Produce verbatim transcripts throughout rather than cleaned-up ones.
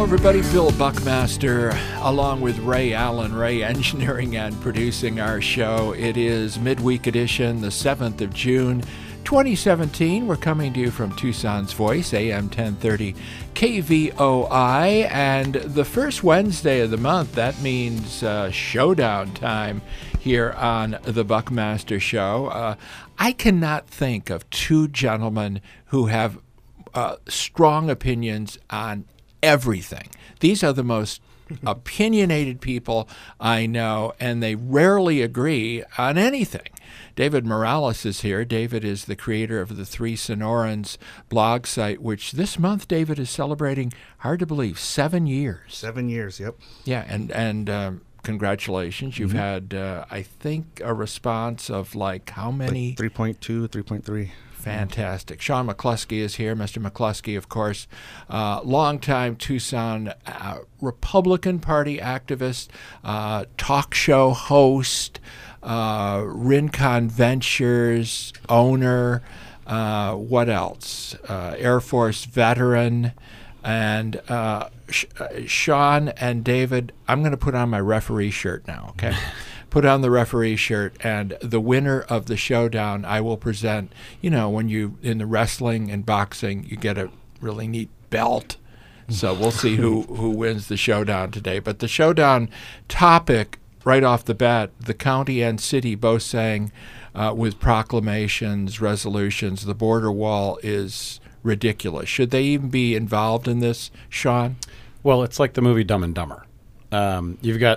everybody. Bill Buckmaster, along with Ray Allen, Ray engineering and producing our show. It is midweek edition, the seventh of June, twenty seventeen. We're coming to you from Tucson's Voice, A M ten thirty K V O I, and the first Wednesday of the month. That means uh, showdown time here on the Buckmaster Show. Uh, I cannot think of two gentlemen who have uh, strong opinions on everything. These are the most opinionated people I know, and they rarely agree on anything. David Morales is here. David is the creator of the Three Sonorans blog site, which this month, David, is celebrating, hard to believe, seven years. Seven years, yep. Yeah, and, and um, congratulations. You've mm-hmm. had, uh, I think, a response of like how many? Like three point two, three point three. Fantastic. Sean McCluskey is here. Mister McCluskey, of course, uh, longtime Tucson uh, Republican Party activist, uh, talk show host, uh, Rincon Ventures owner, uh, what else? Uh, Air Force veteran. And uh, Sh- uh, Sean and David, I'm going to put on my referee shirt now, okay? Put on the referee shirt, and the winner of the showdown I will present. You know, when you, in the wrestling and boxing, you get a really neat belt. So we'll see who, who wins the showdown today. But the showdown topic, right off the bat, the county and city both saying uh, with proclamations, resolutions, the border wall is ridiculous. Should they even be involved in this, Sean? Well, it's like the movie Dumb and Dumber. Um, you've got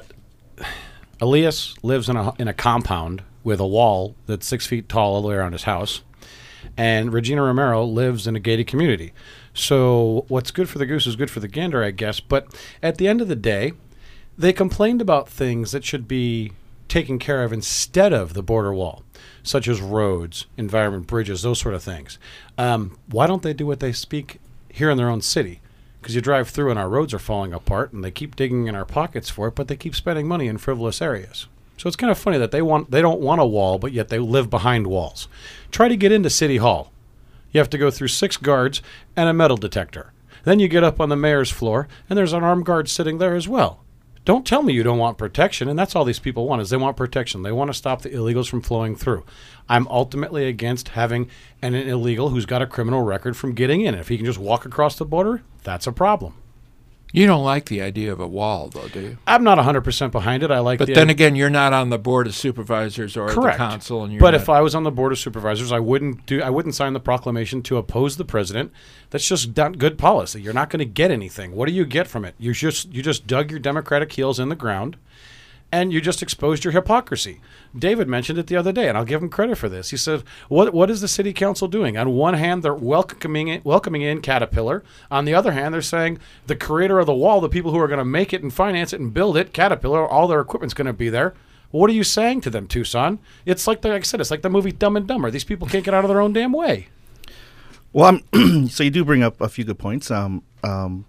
Elias lives in a in a compound with a wall that's six feet tall all the way around his house, and Regina Romero lives in a gated community. So what's good for the goose is good for the gander, I guess. But at the end of the day, they complained about things that should be taken care of instead of the border wall, such as roads, environment, bridges, those sort of things. Um, why don't they do what they speak here in their own city? Because you drive through and our roads are falling apart, and they keep digging in our pockets for it, but they keep spending money in frivolous areas. So it's kind of funny that they want they don't want a wall, but yet they live behind walls. Try to get into City Hall. You have to go through six guards and a metal detector. Then you get up on the mayor's floor, and there's an armed guard sitting there as well. Don't tell me you don't want protection, and that's all these people want, is they want protection. They want to stop the illegals from flowing through. I'm ultimately against having an illegal who's got a criminal record from getting in. If he can just walk across the border, that's a problem. You don't like the idea of a wall, though, do you? I'm not one hundred percent behind it. I like But the then idea. Again, you're not on the board of supervisors or Correct. the council. And you're but not... if I was on the board of supervisors, I wouldn't do. I wouldn't sign the proclamation to oppose the president. That's just not good policy. You're not going to get anything. What do you get from it? You just you just dug your Democratic heels in the ground, and you just exposed your hypocrisy. David mentioned it the other day, and I'll give him credit for this. He said, what what is the city council doing? On one hand, they're welcoming in, welcoming in Caterpillar. On the other hand, they're saying the creator of the wall, the people who are going to make it and finance it and build it, Caterpillar, all their equipment's going to be there. What are you saying to them, Tucson? It's like, the, like I said, it's like the movie Dumb and Dumber. These people can't get out of their own damn way. Well, um, so you do bring up a few good points. Um, um,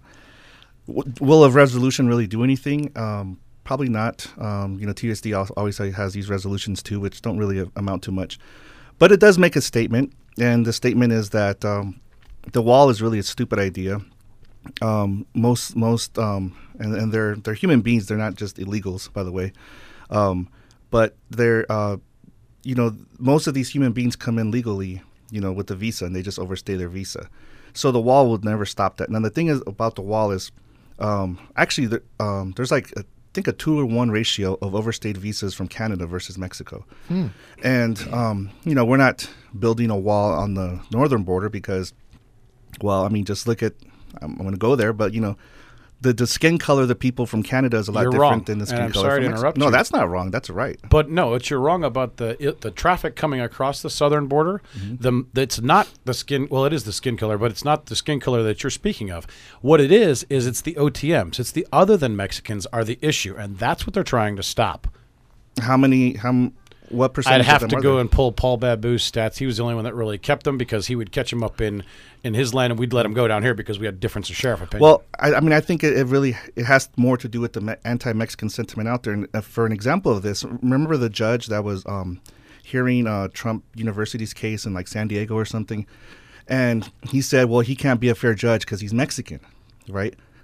w- will a resolution really do anything? Um Probably not. Um, you know, T S D always has these resolutions too, which don't really amount to much. But it does make a statement, and the statement is that um, the wall is really a stupid idea. Um, most, most, um, and, and they're they're human beings. They're not just illegals, by the way. Um, but they're, uh, you know, most of these human beings come in legally, you know, with the visa, and they just overstay their visa. So the wall will never stop that. Now the thing is about the wall is, um, actually, the, um, there's like a I think a two to one ratio of overstayed visas from Canada versus Mexico. Hmm. And, um, you know, we're not building a wall on the northern border because, well, I mean, just look at, I'm, I'm going to go there, but, you know, the, the skin color of the people from Canada is a lot You're different wrong. than the skin and I'm color sorry from to Mexico. interrupt No, you. that's not wrong. That's right. But no, it's you're wrong about the it, the traffic coming across the southern border. Mm-hmm. The it's not the skin. Well, it is the skin color, but it's not the skin color that you're speaking of. What it is is it's the O T Ms. It's the other than Mexicans are the issue, and that's what they're trying to stop. How many? How? What percentage? I'd have of to them go are and pull Paul Babu's stats. He was the only one that really kept them because he would catch them up in, in his land, and we'd let him go down here because we had difference of sheriff opinion. Well, I, I mean, I think it, it really it has more to do with the me- anti-Mexican sentiment out there. And uh, for an example of this, remember the judge that was um, hearing uh, Trump University's case in like San Diego or something, and he said, "Well, he can't be a fair judge because he's Mexican, right?"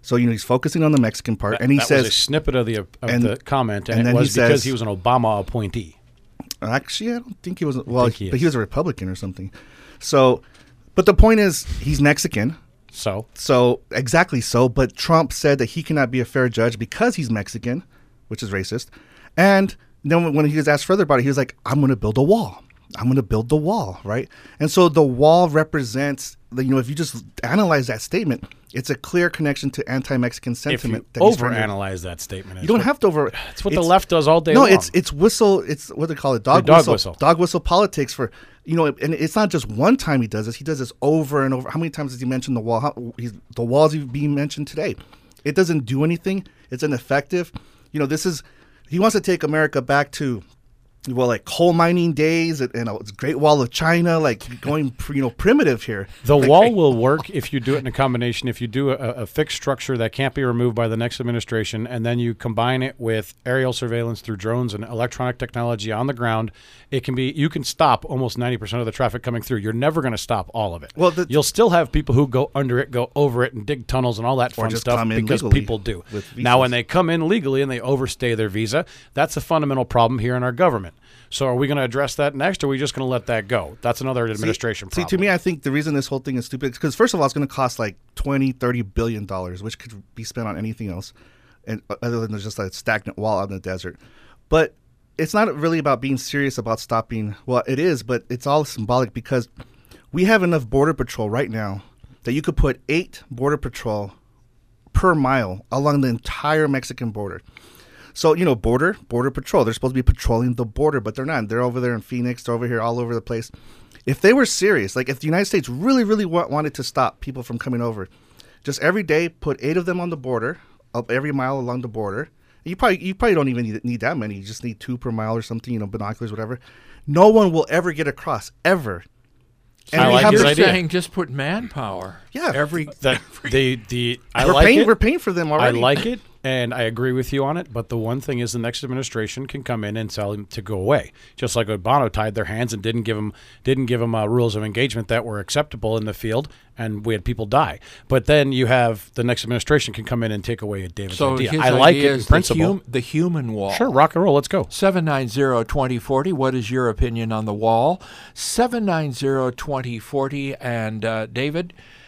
So, you know, he's focusing on the Mexican part, That, and he that says was a snippet of the of and- the comment, and, and it then he was because says- he was an Obama appointee. Actually, I don't think he was. Well, think he but is. he was a Republican or something. So, but the point is, he's Mexican. So So exactly so. But Trump said that he cannot be a fair judge because he's Mexican, which is racist. And then when he was asked further about it, he was like, "I'm going to build a wall. I'm going to build the wall, right?" And so the wall represents, the, you know, if you just analyze that statement, it's a clear connection to anti-Mexican if sentiment. you that he's trying to- overanalyze that statement, you don't have to over. That's what the it's- left does all day No, long. it's it's whistle. It's what they call it, dog, dog whistle, whistle. dog whistle politics for you know. And it's not just one time he does this. He does this over and over. How many times has he mentioned the wall? How, he's, the walls even being mentioned today. It doesn't do anything. It's ineffective. You know, this is he wants to take America back to. Well, like coal mining days and, and a Great Wall of China, like going, pr- you know, primitive here. The Like, wall will work if you do it in a combination. If you do a, a fixed structure that can't be removed by the next administration, and then you combine it with aerial surveillance through drones and electronic technology on the ground, it can be. You can stop almost ninety percent of the traffic coming through. You're never going to stop all of it. Well, the- you'll still have people who go under it, go over it, and dig tunnels and all that fun just stuff come in because legally people do. with Now, when visas. they come in legally and they overstay their visa, that's a fundamental problem here in our government. So are we going to address that next, or are we just going to let that go? That's another administration See, problem. to me, I think the reason this whole thing is stupid is because, first of all, it's going to cost like twenty, thirty billion dollars, which could be spent on anything else, and uh, other than just a stagnant wall out in the desert. But it's not really about being serious about stopping. Well, it is, but it's all symbolic because we have enough border patrol right now that you could put eight border patrol per mile along the entire Mexican border. So, you know, border, border patrol, they're supposed to be patrolling the border, but they're not. They're over there in Phoenix, they're over here all over the place. If they were serious, like if the United States really, really wa- wanted to stop people from coming over, just every day put eight of them on the border, up every mile along the border. You probably you probably don't even need, need that many. You just need two per mile or something, you know, binoculars, whatever. No one will ever get across, ever. And I we like have his you're idea. saying just put manpower. Yeah. Every That the the I we're like paying it. we're paying for them I already. like it, and I agree with you on it. But the one thing is, the next administration can come in and tell him to go away, just like Obama tied their hands and didn't give him didn't give him uh, rules of engagement that were acceptable in the field, and we had people die. But then you have the next administration can come in and take away David's so idea. his I like idea it in is principle. The, hum, the human wall. Sure, rock and roll. Let's go. seven nine zero, two zero four zero. What is your opinion on the wall? seven nine zero, two zero four zero. And uh, David,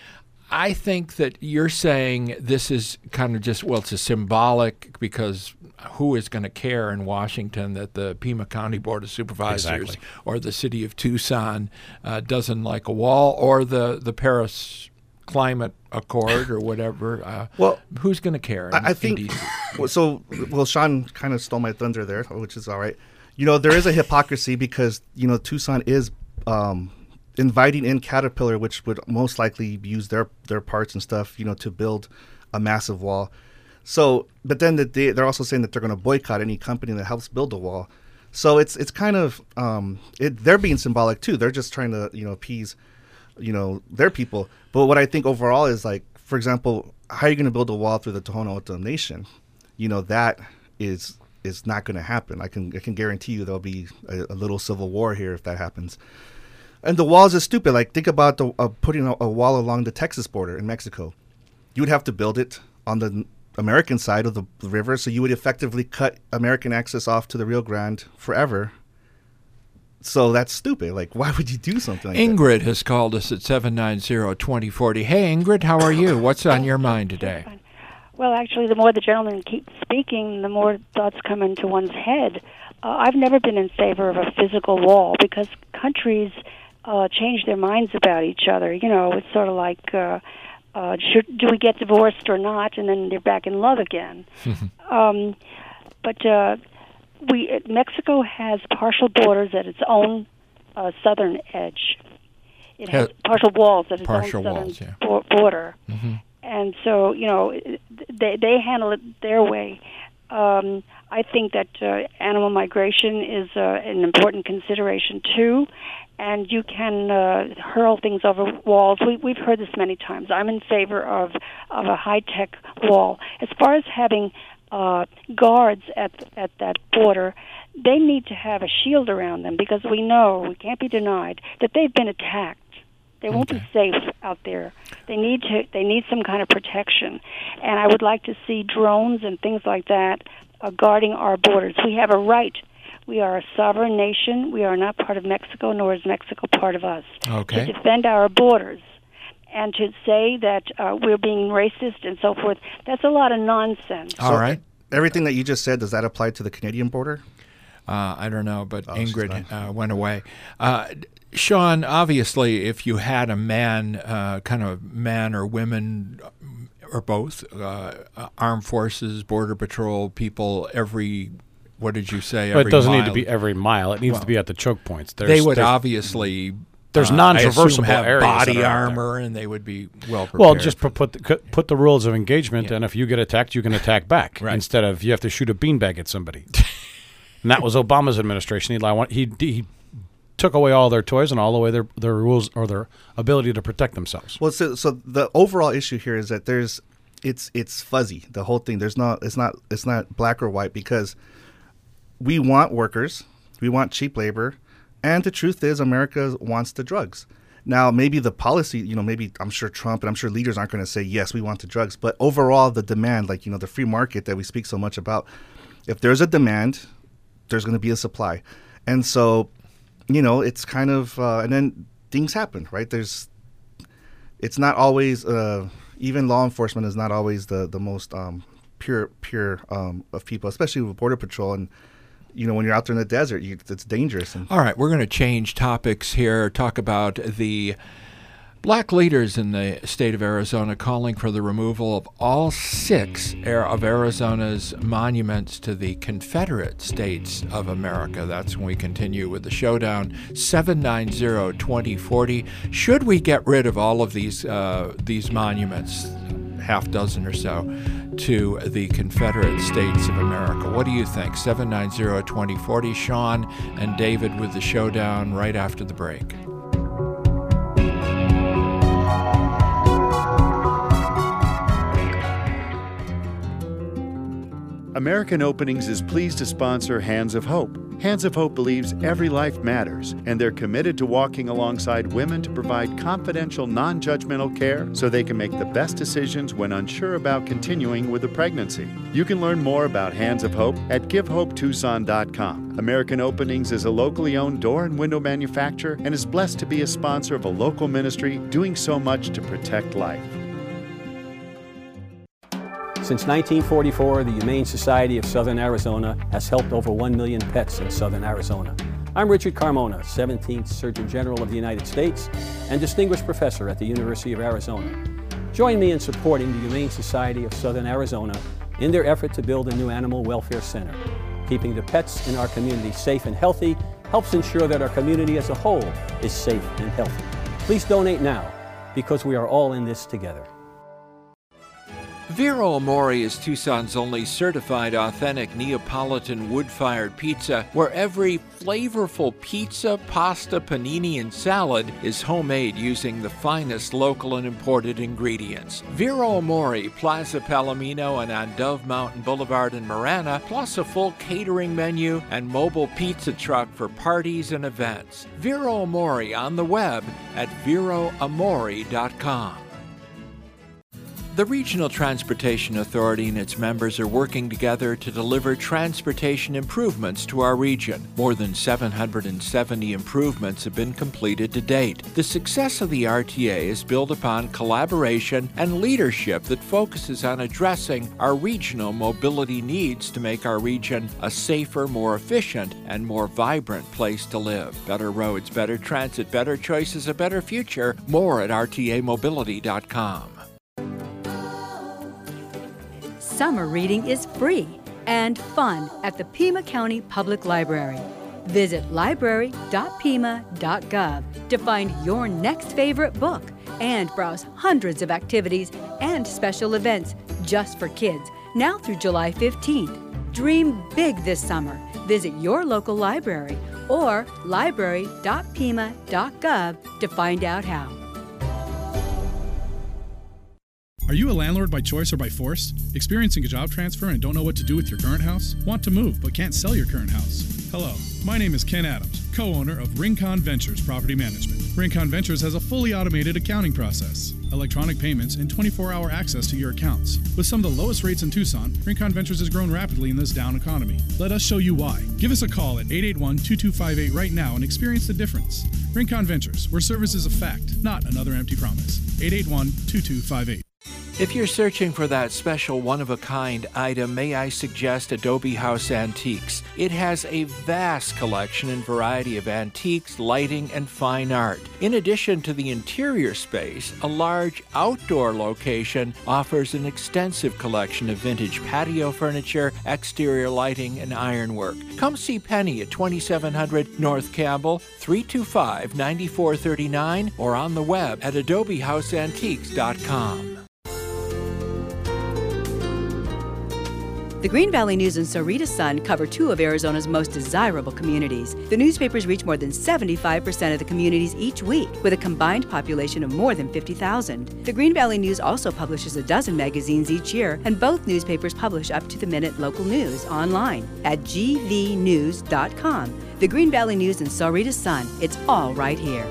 I think that you're saying this is kind of just, well, it's a symbolic because who is going to care in Washington that the Pima County Board of Supervisors Exactly. or the city of Tucson uh, doesn't like a wall, or the, the Paris Climate Accord or whatever. Uh, Well, who's going to care in, I, I in think D C? well, so. Well, Sean kind of stole my thunder there, which is all right. You know, there is a hypocrisy because you know Tucson is um, inviting in Caterpillar, which would most likely use their their parts and stuff, you know, to build a massive wall. So, but then the, they, they're also saying that they're going to boycott any company that helps build a wall. So it's it's kind of um, it, they're being symbolic too. They're just trying to you know appease you know their people. But what I think overall is like, for example, how are you going to build a wall through the Tohono O'odham Nation? You know that is is not going to happen. I can I can guarantee you there'll be a, a little civil war here if that happens. And the walls are stupid. Like think about the uh, putting a, a wall along the Texas border in Mexico. You would have to build it on the American side of the river, so you would effectively cut American access off to the Rio Grande forever. So that's stupid. Like, why would you do something like that? Ingrid has called us at seven nine zero, two zero four zero. Hey, Ingrid, how are you? What's on your mind today? Well, actually, the more the gentleman keeps speaking, the more thoughts come into one's head. Uh, I've never been in favor of a physical wall because countries uh, change their minds about each other. You know, it's sort of like, uh, uh, should, do we get divorced or not? And then they're back in love again. um, but uh, we Mexico has partial borders at its own uh, southern edge. It has Uh, partial walls at its partial own southern walls, yeah. bo- border. Mm-hmm. And so, you know, they they handle it their way. Um, I think that uh, animal migration is uh, an important consideration too, and you can uh, hurl things over walls. We, we've heard this many times. I'm in favor of of a high tech wall. As far as having uh, guards at at that border, they need to have a shield around them because we know we can't be denied that they've been attacked. They won't Okay. be safe out there. They need to. They need some kind of protection, and I would like to see drones and things like that uh, guarding our borders. We have a right. We are a sovereign nation. We are not part of Mexico, nor is Mexico part of us. Okay. To defend our borders and to say that uh, we're being racist and so forth, that's a lot of nonsense. All So right. Everything that you just said, does that apply to the Canadian border? Uh, I don't know, but Oh, she's Ingrid gone. uh, went away. Uh, Sean, obviously, if you had a man, uh, kind of man or women, or both, uh, armed forces, border patrol people, every, what did you say? But Every it doesn't mile, need to be every mile. It needs Well, to be at the choke points. There's, They would there's, obviously. there's uh, I non-traversable assume have areas body that are out there. armor, and they would be well prepared. Well, just pu- put the, put the rules of engagement, Yeah. and if you get attacked, you can attack back Right. instead of you have to shoot a beanbag at somebody. And that was Obama's administration. He, li- he he took away all their toys and all away their their rules or their ability to protect themselves. Well, so, so the overall issue here is that there's, it's it's fuzzy. The whole thing. There's not. It's not. It's not black or white because we want workers, we want cheap labor, and the truth is, America wants the drugs. Now, maybe the policy, you know, maybe I'm sure Trump and I'm sure leaders aren't going to say yes, we want the drugs, but overall, the demand, like you know, the free market that we speak so much about, if there's a demand, there's going to be a supply, and so, you know, it's kind of, uh, and then things happen, right? There's, it's not always, uh, even law enforcement is not always the the most um, pure pure um, of people, especially with border patrol, and you know, when you're out there in the desert, you, it's dangerous. And All right, we're going to change topics here, talk about the black leaders in the state of Arizona calling for the removal of all six of Arizona's monuments to the Confederate States of America. That's when we continue with the showdown. seven nine zero, two zero four zero. Should we get rid of all of these uh, these monuments, half dozen or so, to the Confederate States of America? What do you think? seven nine zero, two zero four zero. Sean and David with the showdown right after the break. American Openings is pleased to sponsor Hands of Hope. Hands of Hope believes every life matters, and they're committed to walking alongside women to provide confidential, non-judgmental care so they can make the best decisions when unsure about continuing with a pregnancy. You can learn more about Hands of Hope at give hope tucson dot com. American Openings is a locally owned door and window manufacturer and is blessed to be a sponsor of a local ministry doing so much to protect life. Since nineteen forty-four, the Humane Society of Southern Arizona has helped over one million pets in Southern Arizona. I'm Richard Carmona, seventeenth Surgeon General of the United States and Distinguished Professor at the University of Arizona. Join me in supporting the Humane Society of Southern Arizona in their effort to build a new animal welfare center. Keeping the pets in our community safe and healthy helps ensure that our community as a whole is safe and healthy. Please donate now, because we are all in this together. Vero Amore is Tucson's only certified authentic Neapolitan wood-fired pizza, where every flavorful pizza, pasta, panini, and salad is homemade using the finest local and imported ingredients. Vero Amore, Plaza Palomino, and on Dove Mountain Boulevard in Marana, plus a full catering menu and mobile pizza truck for parties and events. Vero Amore on the web at vero amore dot com. The Regional Transportation Authority and its members are working together to deliver transportation improvements to our region. More than seven hundred seventy improvements have been completed to date. The success of the R T A is built upon collaboration and leadership that focuses on addressing our regional mobility needs to make our region a safer, more efficient, and more vibrant place to live. Better roads, better transit, better choices, a better future. More at r t a mobility dot com. Summer reading is free and fun at the Pima County Public Library. Visit library dot pima dot gov to find your next favorite book and browse hundreds of activities and special events just for kids now through July fifteenth. Dream big this summer. Visit your local library or library dot pima dot gov to find out how. Are you a landlord by choice or by force? Experiencing a job transfer and don't know what to do with your current house? Want to move but can't sell your current house? Hello, my name is Ken Adams, co-owner of Rincon Ventures Property Management. Rincon Ventures has a fully automated accounting process, electronic payments, and twenty-four hour access to your accounts. With some of the lowest rates in Tucson, Rincon Ventures has grown rapidly in this down economy. Let us show you why. Give us a call at eight eight one, two two five eight right now and experience the difference. Rincon Ventures, where service is a fact, not another empty promise. eight eight one, two two five eight. If you're searching for that special one-of-a-kind item, may I suggest Adobe House Antiques. It has a vast collection and variety of antiques, lighting, and fine art. In addition to the interior space, a large outdoor location offers an extensive collection of vintage patio furniture, exterior lighting, and ironwork. Come see Penny at twenty-seven hundred North Campbell, three two five, nine four three nine, or on the web at adobe house antiques dot com. The Green Valley News and Sarita Sun cover two of Arizona's most desirable communities. The newspapers reach more than seventy-five percent of the communities each week, with a combined population of more than fifty thousand. The Green Valley News also publishes a dozen magazines each year, and both newspapers publish up-to-the-minute local news online at g v news dot com. The Green Valley News and Sarita Sun, it's all right here.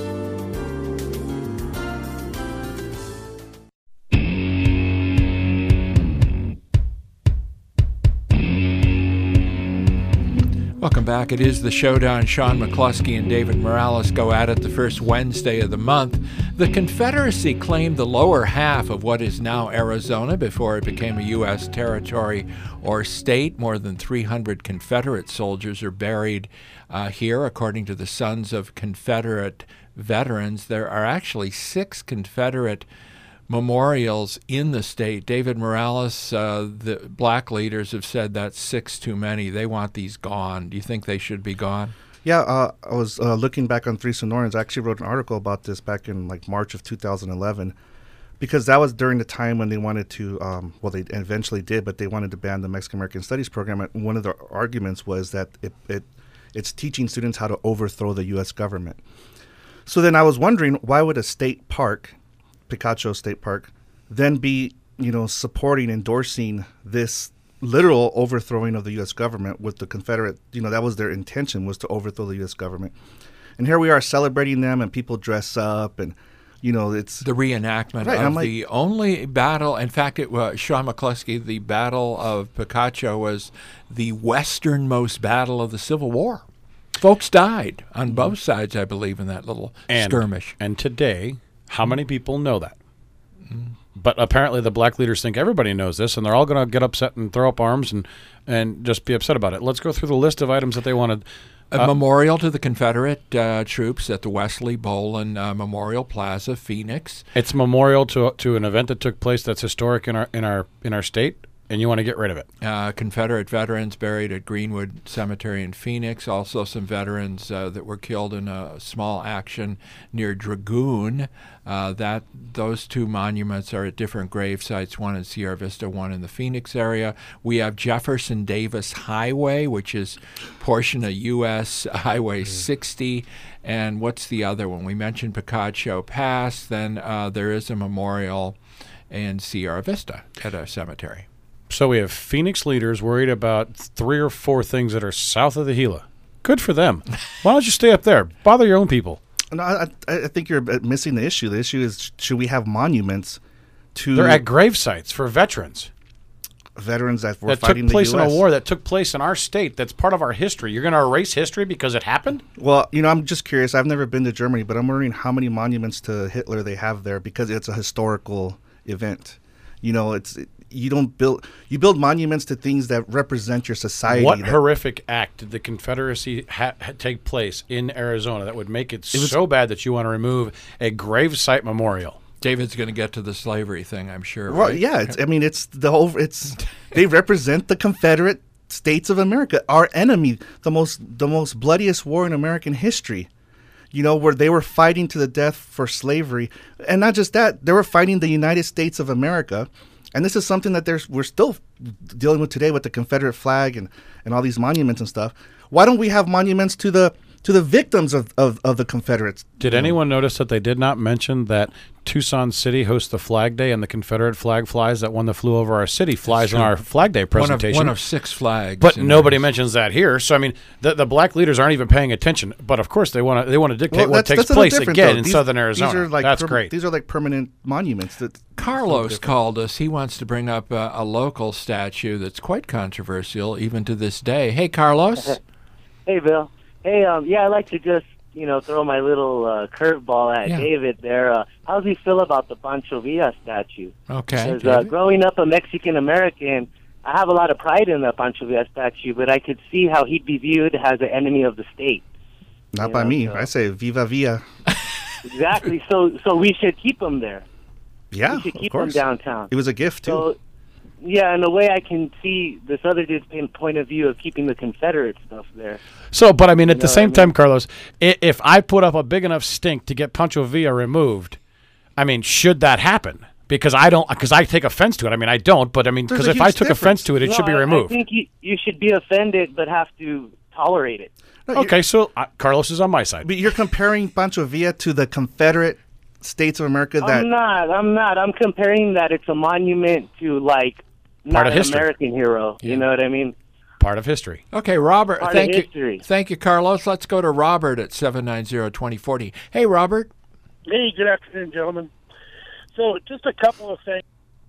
Welcome back. It is the Showdown. Sean McCluskey and David Morales go at it the first Wednesday of the month. The Confederacy claimed the lower half of what is now Arizona before it became a U S territory or state. More than three hundred Confederate soldiers are buried uh, here, according to the Sons of Confederate Veterans. There are actually six Confederate memorials in the state. David Morales, uh, the black leaders have said that's six too many. They want these gone. Do you think they should be gone? Yeah, uh, I was uh, looking back on Three Sonorans. I actually wrote an article about this back in like March of two thousand eleven, because that was during the time when they wanted to, um, well, they eventually did, but they wanted to ban the Mexican American Studies program. And one of the arguments was that it, it it's teaching students how to overthrow the U S government. So then I was wondering, why would a state park, Picacho State Park, then be, you know, supporting, endorsing this literal overthrowing of the U S government with the Confederate, you know, that was their intention, was to overthrow the U S government. And here we are celebrating them, and people dress up, and, you know, it's the reenactment right, of like, the only battle. In fact, it was Sean McCluskey, the Battle of Picacho was the westernmost battle of the Civil War. Folks died on both sides, I believe, in that little and, skirmish. And today, how many people know that? Mm. But apparently the black leaders think everybody knows this, and they're all going to get upset and throw up arms and, and just be upset about it. Let's go through the list of items that they wanted. A uh, memorial to the Confederate uh, troops at the Wesley Bolin uh, Memorial Plaza, Phoenix. It's a memorial to to an event that took place that's historic in our in our in our state, and you want to get rid of it. Uh, Confederate veterans buried at Greenwood Cemetery in Phoenix. Also some veterans uh, that were killed in a small action near Dragoon. Uh, that those two monuments are at different grave sites, one in Sierra Vista, one in the Phoenix area. We have Jefferson Davis Highway, which is portion of U S Highway mm. sixty. And what's the other one? We mentioned Picacho Pass. Then uh, there is a memorial in Sierra Vista at a cemetery. So we have Phoenix leaders worried about three or four things that are south of the Gila. Good for them. Why don't you stay up there? Bother your own people. No, I, I think you're missing the issue. The issue is, should we have monuments to... They're at grave sites for veterans. Veterans that were that fighting took place the U S in a war that took place in our state. That's part of our history. You're going to erase history because it happened? Well, you know, I'm just curious. I've never been to Germany, but I'm wondering how many monuments to Hitler they have there, because it's a historical event. You know, it's... It, You don't build you build monuments to things that represent your society. What that, horrific act did the Confederacy ha- ha- take place in Arizona that would make it, it was, so bad that you want to remove a gravesite memorial? David's going to get to the slavery thing, I'm sure. Well, right? yeah. It's, I mean, it's the whole. It's they represent the Confederate States of America, our enemy, the most the most bloodiest war in American history. You know, where they were fighting to the death for slavery, and not just that, they were fighting the United States of America. And this is something that there's, we're still dealing with today with the Confederate flag and, and all these monuments and stuff. Why don't we have monuments to the to the victims of, of, of the Confederates. Did anyone notice that they did not mention that Tucson City hosts the Flag Day and the Confederate flag flies, that one that flew over our city flies in our Flag Day presentation? One of, one of six flags. But nobody mentions that here. So, I mean, the, the black leaders aren't even paying attention. But, of course, they want to they want to dictate Well, what that's- takes that's a little place different, again though. in These- southern Arizona. These are like That's perm- great. These are like permanent monuments. That Carlos called us. He wants to bring up a, a local statue that's quite controversial, even to this day. Hey, Carlos. Hey, Bill. Hey, um, yeah, I'd like to just, you know, throw my little uh, curveball at Yeah. David there. Uh, how does he feel about the Pancho Villa statue? Okay. Because uh, growing up a Mexican-American, I have a lot of pride in the Pancho Villa statue, but I could see how he'd be viewed as an enemy of the state. Not You by know, me. so- I say Viva Villa. Exactly. so so we should keep him there. Yeah, we should of keep him course. downtown. It was a gift, too. So, yeah, in a way I can see this other dude's point of view of keeping the Confederate stuff there. So, but I mean, at You the know same what I time, Carlos, i- if I put up a big enough stink to get Pancho Villa removed, I mean, should that happen? Because I don't, because I take offense to it. I mean, I don't, but I mean, There's because a if I huge took difference. offense to it, it No, should be I- removed. I think you, you should be offended but have to tolerate it. No, you're- Okay, so uh, Carlos is on my side. But you're comparing Pancho Villa to the Confederate States of America that I'm not. I'm not. I'm comparing that it's a monument to, like, Part not of an history. American hero. You know what I mean? Part of history. Okay, Robert. Part of thank you. history. Thank you, Carlos. Let's go to Robert at seven nine zero, two zero four zero. Hey, Robert. Hey, good afternoon, gentlemen. So, just a couple of things.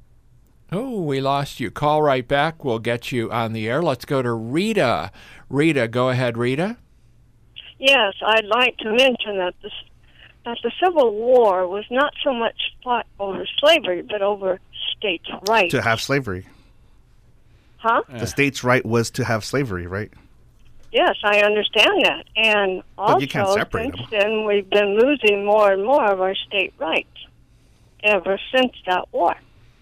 Oh, we lost you. Call right back. We'll get you on the air. Let's go to Rita. Rita, go ahead, Rita. Yes, I'd like to mention that the, that the Civil War was not so much fought over slavery, but over states' rights. to have slavery. Huh? The states' right was to have slavery, right? Yes, I understand that. And But you can't also, separate since them. then, we've been losing more and more of our state rights ever since that war.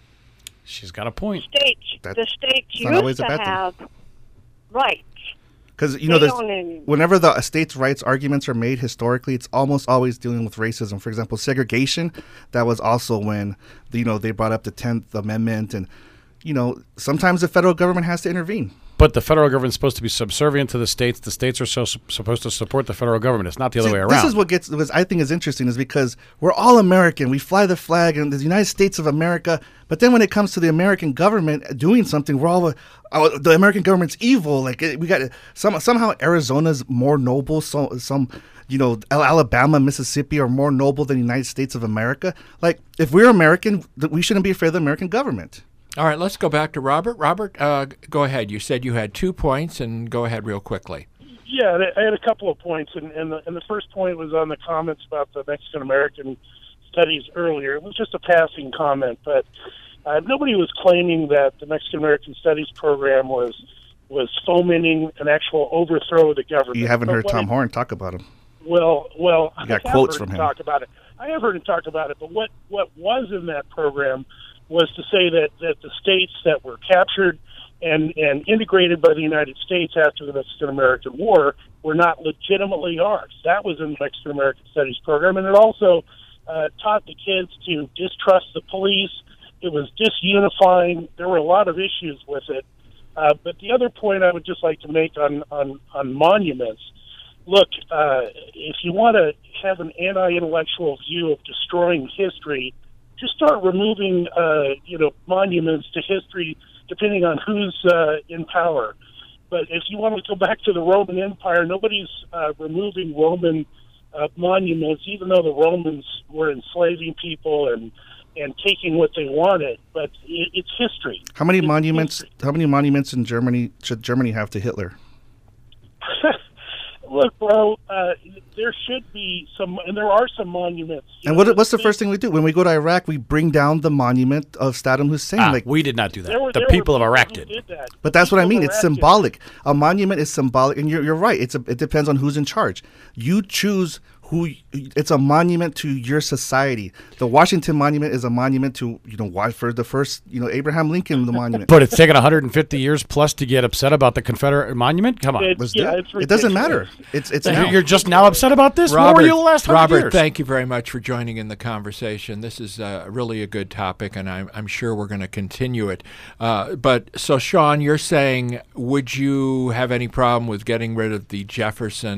She's got a point. States, That- the states it's not always used a to bad thing. have rights. Because you know, They there's, don't anymore. whenever the states' rights arguments are made historically, it's almost always dealing with racism. For example, segregation. That was also when you know they brought up the tenth Amendment, and you know sometimes the federal government has to intervene. But the federal government's supposed to be subservient to the states. The states are so supposed to support the federal government. It's not the other See, way around. This is what gets, what I think is interesting, is because we're all American. We fly the flag in the United States of America. But then when it comes to the American government doing something, we're all, oh, the American government's evil. Like it- we got some somehow Arizona's more noble. So some, you know, Al- Alabama, Mississippi are more noble than the United States of America. Like if we're American, th- we shouldn't be afraid of the American government. All right, let's go back to Robert. Robert, uh, go ahead. You said you had two points, and go ahead real quickly. Yeah, I had a couple of points, and, and, the, and the first point was on the comments about the Mexican-American studies earlier. It was just a passing comment, but uh, nobody was claiming that the Mexican-American Studies program was was fomenting an actual overthrow of the government. You haven't But heard what Tom it- Horn talk about him. Well, well, You got I have quotes heard from him him. talk about it. I have heard him talk about it, but what, what was in that program was to say that, that the states that were captured and, and integrated by the United States after the Mexican-American War were not legitimately ours. That was in the Mexican-American Studies program, and it also uh, taught the kids to distrust the police. It was disunifying. There were a lot of issues with it. Uh, but the other point I would just like to make on, on, on monuments, look, uh, if you want to have an anti-intellectual view of destroying history, just start removing, uh, you know, monuments to history, depending on who's uh, in power. But if you want to go back to the Roman Empire, nobody's uh, removing Roman uh, monuments, even though the Romans were enslaving people and and taking what they wanted. But it, it's history. How many It's monuments? history. How many monuments in Germany should Germany have to Hitler? Look, bro, uh, there should be some, and there are some monuments. You And know, what, what's the they- first thing we do when we go to Iraq? We bring down the monument of Saddam Hussein. Ah, like, we did not do that. there were- the there people were of Iraq who did. that. but that's what I People mean. of It's Iraq did. symbolic. A monument is symbolic, and you're you're right. It's a, it depends on who's in charge. You choose who. It's a monument to your society. The Washington Monument is a monument to you know why for the first you know Abraham Lincoln the monument. But it's taken one hundred fifty years plus to get upset about the Confederate monument? Come on. It- Let's yeah, do it's it. It doesn't ridiculous. matter. It's it's You're- now. You're just now upset about this? Robert, Where were you the last hundred Robert, years? thank you very much for joining in the conversation. This is uh, really a good topic, and I'm, I'm sure we're going to continue it. Uh, but so, Sean, you're saying, would you have any problem with getting rid of the Jefferson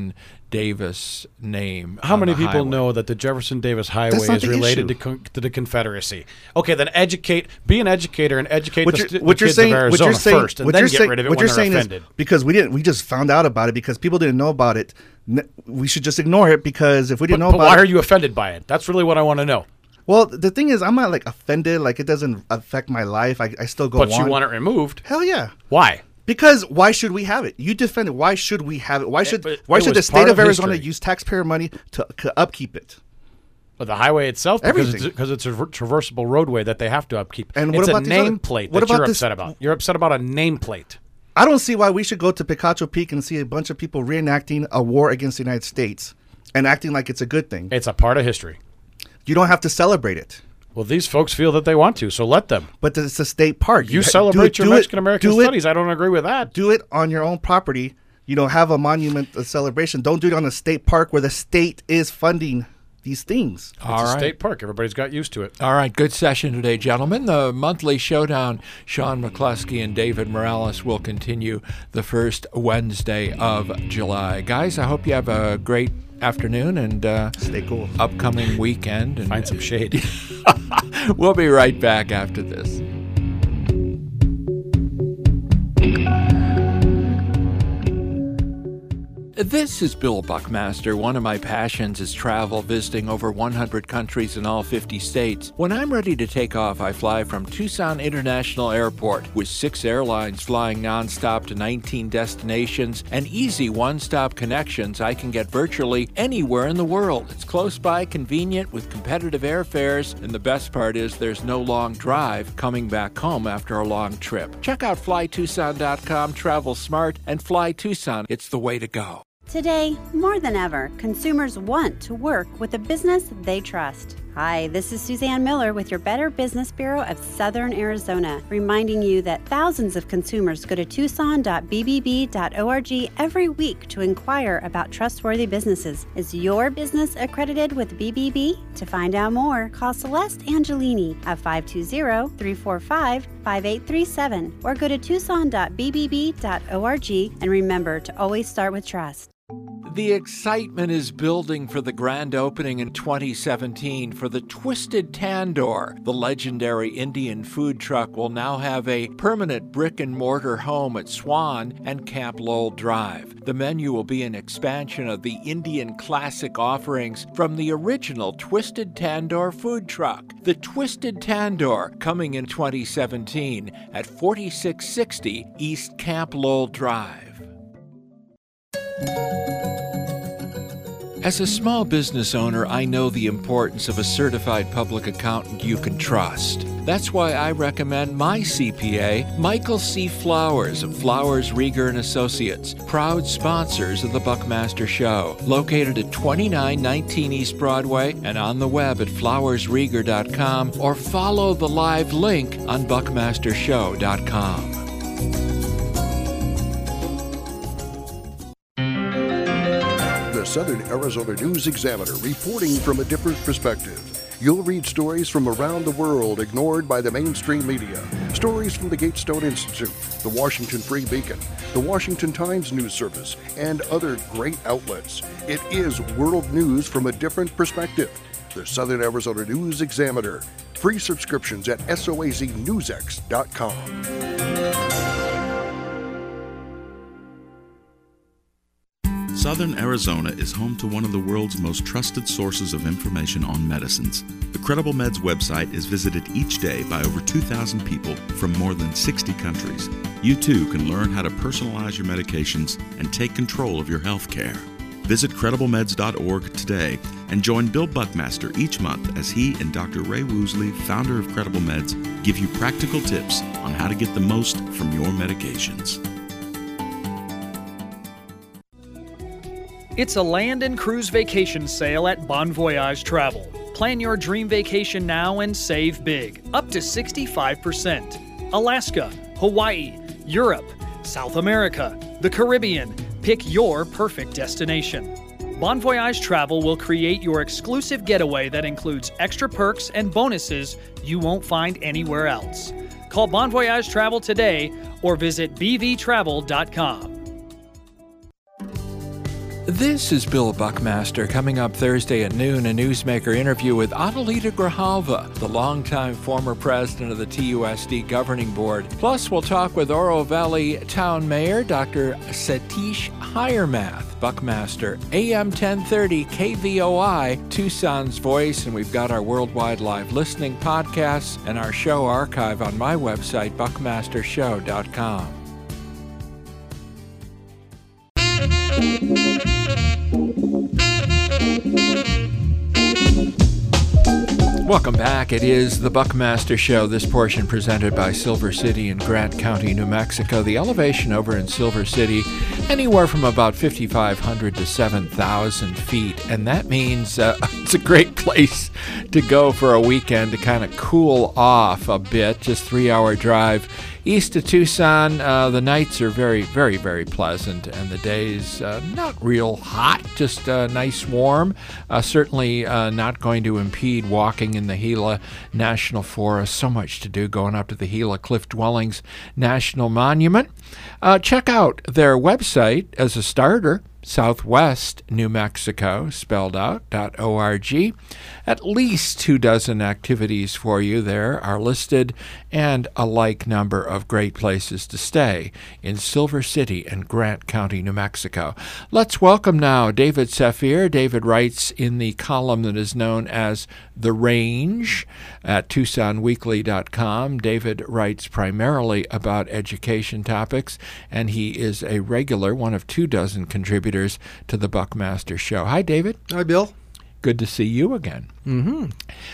Davis name. How on many the people highway. know that the Jefferson Davis Highway That's not is the related to, issue. con- to the Confederacy? Okay, then educate, be an educator and educate What the, you're, st- what the you're kids saying, of what Arizona you're saying, first, and what then you're get saying, rid of it what when you're they're saying offended. is because we didn't, we just found out about it because people didn't know about it. N- We should just ignore it because if we didn't But, know but about why it, are you offended by it? That's really what I want to know. well, the thing is, I'm not like offended. Like it doesn't affect my life. I, I still go But on. you want it removed. Hell yeah. Why? Because why should we have it? You defend it. Why should we have it? Why should but why it should the was part state of of Arizona history. use taxpayer money to, to upkeep it? But the highway itself, because it's, Everything. because it's a tra- traversable roadway that they have to upkeep. And what it's about a these other- nameplate what that about you're this- upset about. You're upset about a nameplate. I don't see why we should go to Picacho Peak and see a bunch of people reenacting a war against the United States and acting like it's a good thing. It's a part of history. You don't have to celebrate it. Well, these folks feel that they want to, so let them. But it's a state park. You ha- celebrate do it- your do it- Mexican American do it- studies. I don't agree with that. Do it on your own property. You know, have a monument, a celebration. Don't do it on a state park where the state is funding these things. It's All a right. state park. Everybody's got used to it. All right, good session today, gentlemen. The monthly showdown, Sean McCluskey and David Morales, will continue the first Wednesday of July. Guys, I hope you have a great afternoon and uh, Stay cool. upcoming weekend. And Find some shade. we'll be right back after this. This is Bill Buckmaster. One of my passions is travel, visiting over one hundred countries in all fifty states. When I'm ready to take off, I fly from Tucson International Airport. With six airlines flying nonstop to nineteen destinations and easy one-stop connections, I can get virtually anywhere in the world. It's close by, convenient, with competitive airfares, and the best part is there's no long drive coming back home after a long trip. Check out fly tucson dot com, travel smart, and Fly Tucson. It's the way to go. Today, more than ever, consumers want to work with a business they trust. Hi, this is Suzanne Miller with your Better Business Bureau of Southern Arizona, reminding you that thousands of consumers go to tucson dot b b b dot org every week to inquire about trustworthy businesses. Is your business accredited with B B B? To find out more, call Celeste Angelini at five two zero, three four five, five eight three seven or go to tucson dot b b b dot org, and remember to always start with trust. The excitement is building for the grand opening in twenty seventeen for the Twisted Tandoor. The legendary Indian food truck will now have a permanent brick and mortar home at Swan and Camp Lowell Drive. The menu will be an expansion of the Indian classic offerings from the original Twisted Tandoor food truck. The Twisted Tandoor, coming in twenty seventeen at forty-six sixty East Camp Lowell Drive. As a small business owner, I know the importance of a certified public accountant you can trust. That's why I recommend my C P A, Michael C. Flowers of Flowers, Rieger and Associates, proud sponsors of the Buckmaster Show, located at twenty-nine nineteen East Broadway and on the web at flowers rieger dot com, or follow the live link on buckmaster show dot com. Southern Arizona News Examiner, reporting from a different perspective. You'll read stories from around the world ignored by the mainstream media. Stories from the Gatestone Institute, the Washington Free Beacon, the Washington Times News Service, and other great outlets. It is world news from a different perspective. The Southern Arizona News Examiner. Free subscriptions at soaz news x dot com. Southern Arizona is home to one of the world's most trusted sources of information on medicines. The Credible Meds website is visited each day by over two thousand people from more than sixty countries. You too can learn how to personalize your medications and take control of your health care. Visit credible meds dot org today and join Bill Buckmaster each month as he and Doctor Ray Woosley, founder of Credible Meds, give you practical tips on how to get the most from your medications. It's a land and cruise vacation sale at Bon Voyage Travel. Plan your dream vacation now and save big, up to sixty-five percent. Alaska, Hawaii, Europe, South America, the Caribbean. Pick your perfect destination. Bon Voyage Travel will create your exclusive getaway that includes extra perks and bonuses you won't find anywhere else. Call Bon Voyage Travel today or visit b v travel dot com. This is Bill Buckmaster. Coming up Thursday at noon, a newsmaker interview with Adelita Grijalva, the longtime former president of the T U S D Governing Board. Plus, we'll talk with Oro Valley Town Mayor Doctor Satish Hiremath. Buckmaster, A M ten thirty K V O I, Tucson's Voice, and we've got our worldwide live listening podcasts and our show archive on my website, buckmaster show dot com. Welcome back. It is the Buckmaster Show, this portion presented by Silver City in Grant County, New Mexico. The elevation over in Silver City, anywhere from about fifty-five hundred to seven thousand feet. And that means uh, it's a great place to go for a weekend to kind of cool off a bit. Just three-hour drive east of Tucson. Uh, the nights are very, very, very pleasant, and the days uh, not real hot, just uh, nice warm. Uh, certainly uh, not going to impede walking in the Gila National Forest. So much to do going up to the Gila Cliff Dwellings National Monument. Uh, check out their website as a starter, Southwest New Mexico, spelled out, .org. At least two dozen activities for you there are listed, and a like number of great places to stay in Silver City and Grant County, New Mexico. Let's welcome now David Saphir. David writes in the column that is known as The Range at Tucson Weekly dot com. David writes primarily about education topics, and he is a regular, one of two dozen contributors to the Buckmaster Show. Hi, David. Hi, Bill. Good to see you again. Mm-hmm.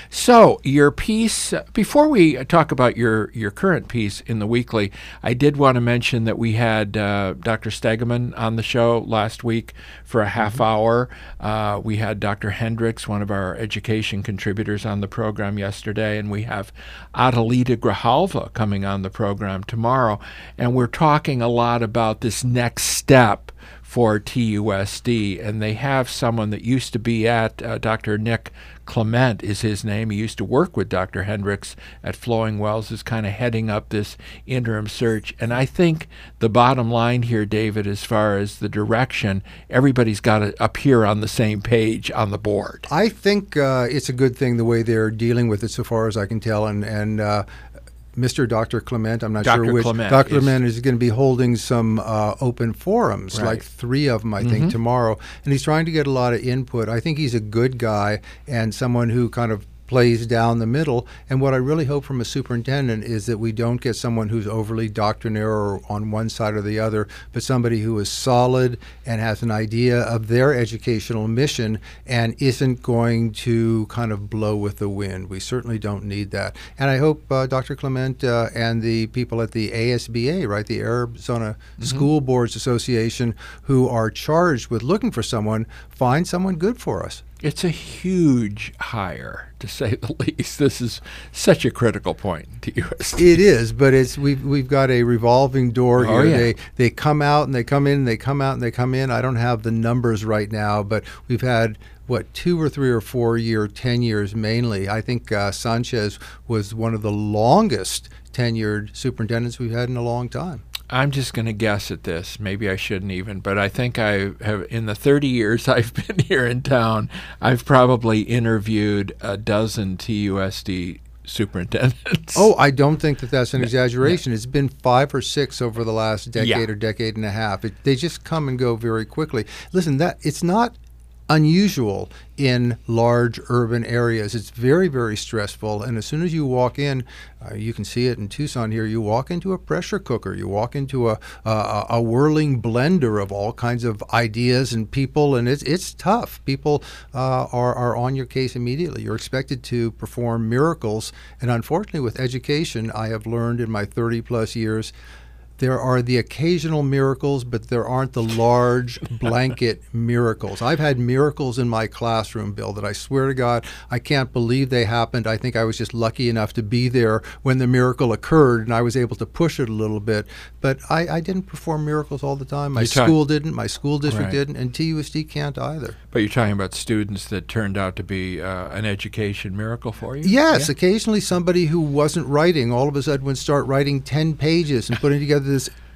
So your piece, before we talk about your, your current piece in the Weekly, I did want to mention that we had uh, Doctor Stegeman on the show last week for a half mm-hmm. hour. Uh, we had Doctor Hendricks, one of our education contributors, on the program yesterday, and we have Adelita Grijalva coming on the program tomorrow. And we're talking a lot about this next step for T U S D, and they have someone that used to be at, uh, Doctor Nick Clement is his name. He used to work with Doctor Hendricks at Flowing Wells, is kind of heading up this interim search. And I think the bottom line here, David, as far as the direction, everybody's got to appear on the same page on the board. I think uh, it's a good thing the way they're dealing with it, so far as I can tell, and and uh, Mister Doctor Clement, I'm not Doctor sure which. Clement Doctor is, Clement is going to be holding some uh, open forums, right. like three of them, I mm-hmm. think, tomorrow. And he's trying to get a lot of input. I think he's a good guy and someone who kind of plays down the middle. And what I really hope from a superintendent is that we don't get someone who's overly doctrinaire or on one side or the other, but somebody who is solid and has an idea of their educational mission and isn't going to kind of blow with the wind. We certainly don't need that. And I hope uh, Doctor Clement uh, and the people at the A S B A, right, the Arizona mm-hmm. School Boards Association, who are charged with looking for someone, find someone good for us. It's a huge hire, to say the least. This is such a critical point to U S D. It is, but it's we've we've got a revolving door oh, here. Yeah. They they come out and they come in, and they come out and they come in. I don't have the numbers right now, but we've had what two or three or four year tenures mainly. I think uh, Sanchez was one of the longest tenured superintendents we've had in a long time. I'm just going to guess at this. Maybe I shouldn't even, but I think I have, in the thirty years I've been here in town, I've probably interviewed a dozen T U S D superintendents. Oh, I don't think that that's an exaggeration. Yeah. It's been five or six over the last decade yeah. or decade and a half. It, they just come and go very quickly. Listen, that it's not unusual in large urban areas. It's very, very stressful. And as soon as you walk in, uh, you can see it in Tucson here, you walk into a pressure cooker, you walk into a, a, a whirling blender of all kinds of ideas and people, and it's it's tough. People uh, are, are on your case immediately. You're expected to perform miracles. And unfortunately, with education, I have learned in my thirty plus years, there are the occasional miracles, but there aren't the large blanket miracles. I've had miracles in my classroom, Bill, that I swear to God, I can't believe they happened. I think I was just lucky enough to be there when the miracle occurred, and I was able to push it a little bit. But I, I didn't perform miracles all the time. My You're school talking, didn't, my school district right. didn't, and T U S D can't either. But you're talking about students that turned out to be uh, an education miracle for you? Yes, yeah. Occasionally somebody who wasn't writing all of a sudden would start writing ten pages and putting together this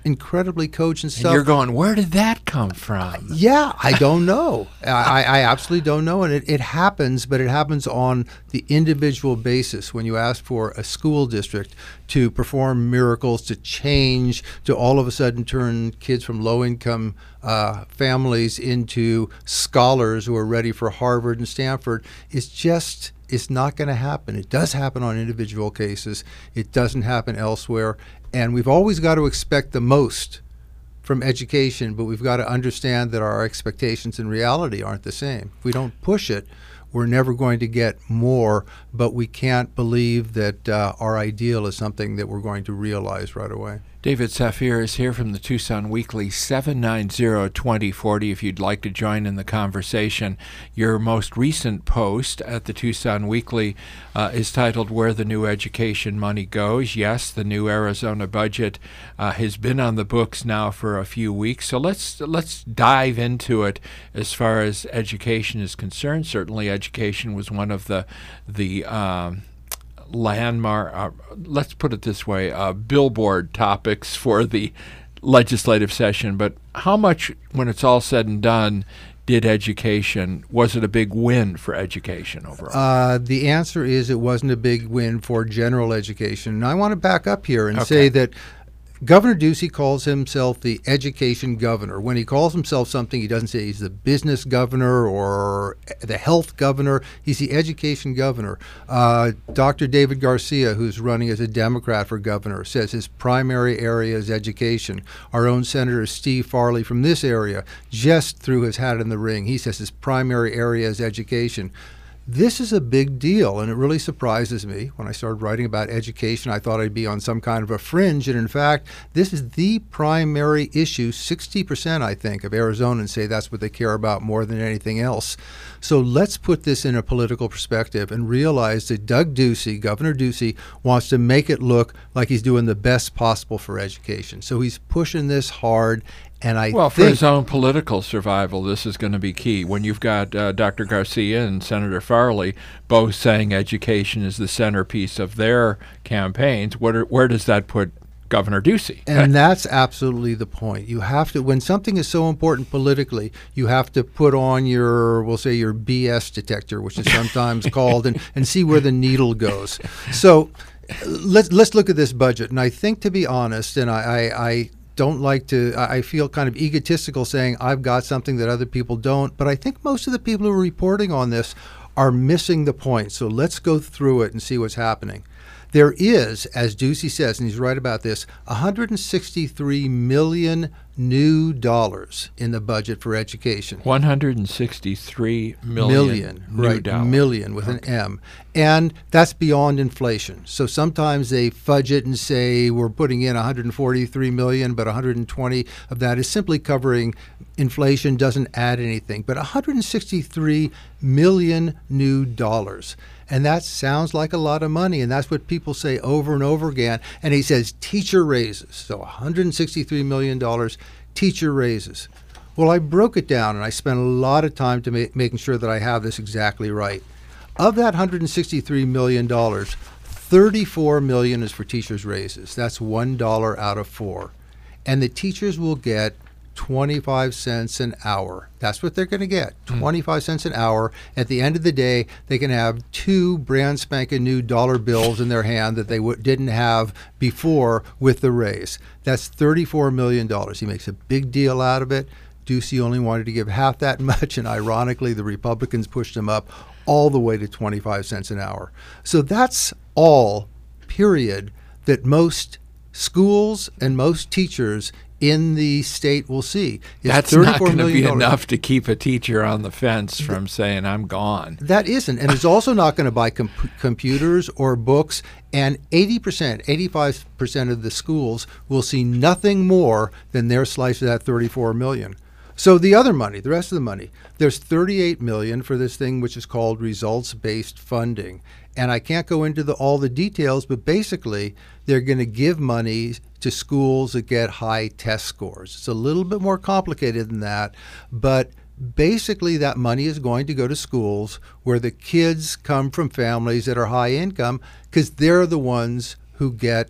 incredibly cogent And stuff. you're going, where did that come from? Yeah, I don't know. I, I absolutely don't know. And it, it happens, but it happens on the individual basis when you ask for a school district to perform miracles, to change, to all of a sudden turn kids from low-income uh, families into scholars who are ready for Harvard and Stanford. It's just, it's not going to happen. It does happen on individual cases. It doesn't happen elsewhere. And we've always got to expect the most from education, but we've got to understand that our expectations in reality aren't the same. If we don't push it, we're never going to get more, but we can't believe that uh, our ideal is something that we're going to realize right away. David Safir is here from the Tucson Weekly, seven nine zero, two zero four zero if you'd like to join in the conversation. Your most recent post at the Tucson Weekly uh, is titled Where the New Education Money Goes. Yes, the new Arizona budget uh, has been on the books now for a few weeks, so let's let's dive into it as far as education is concerned. Certainly education was one of the the um, landmark, uh, let's put it this way, uh, billboard topics for the legislative session. But how much, when it's all said and done, did education, was it a big win for education overall? Uh, the answer is it wasn't a big win for general education. And I want to back up here and Okay. say that Governor Ducey calls himself the education governor. When he calls himself something, he doesn't say he's the business governor or the health governor. He's the education governor. Uh, Doctor David Garcia, who's running as a Democrat for governor, says his primary area is education. Our own Senator Steve Farley from this area just threw his hat in the ring. He says his primary area is education. This is a big deal, and it really surprises me. When I started writing about education, I thought I'd be on some kind of a fringe, and in fact, this is the primary issue. sixty percent, I think, of Arizonans say that's what they care about more than anything else. So let's put this in a political perspective and realize that Doug Ducey, Governor Ducey, wants to make it look like he's doing the best possible for education. So he's pushing this hard. And I well, think for his own political survival, this is going to be key. When you've got uh, Doctor Garcia and Senator Farley both saying education is the centerpiece of their campaigns, what are, where does that put Governor Ducey? And that's absolutely the point. You have to, when something is so important politically, you have to put on your, we'll say, your B S detector, which is sometimes called, and, and see where the needle goes. So let's let's look at this budget. And I think, to be honest, and I, I, I don't like to, I feel kind of egotistical saying I've got something that other people don't, but I think most of the people who are reporting on this are missing the point. So let's go through it and see what's happening. There is, as Ducey says, and he's right about this, one hundred sixty-three million new dollars in the budget for education. one hundred sixty-three million, million new right, dollars. million with Okay. an M. And that's beyond inflation. So sometimes they fudge it and say we're putting in one hundred forty-three million, but one hundred twenty of that is simply covering inflation, doesn't add anything. But one hundred sixty-three million new dollars. And that sounds like a lot of money, and that's what people say over and over again. And he says teacher raises. So one hundred sixty-three million dollars teacher raises. Well, I broke it down, and I spent a lot of time to ma- making sure that I have this exactly right. Of that one hundred sixty-three million dollars, thirty-four million dollars is for teachers' raises. That's one dollar out of four. And the teachers will get twenty-five cents an hour. That's what they're going to get, twenty-five cents an hour. At the end of the day, they can have two brand spanking new dollar bills in their hand that they w- didn't have before with the raise. That's thirty-four million dollars. He makes a big deal out of it. Ducey only wanted to give half that much, and ironically, the Republicans pushed him up all the way to twenty-five cents an hour. So that's all, period, that most schools and most teachers in the state will see. Is That's not going to million be dollars. enough to keep a teacher on the fence from saying, I'm gone. That isn't. And it's also not going to buy com- computers or books. And eighty percent, eighty-five percent of the schools will see nothing more than their slice of that thirty-four million dollars. So the other money, the rest of the money, there's thirty-eight million dollars for this thing which is called results-based funding. And I can't go into the, all the details, but basically they're going to give money to schools that get high test scores. It's a little bit more complicated than that, but basically that money is going to go to schools where the kids come from families that are high income because they're the ones who get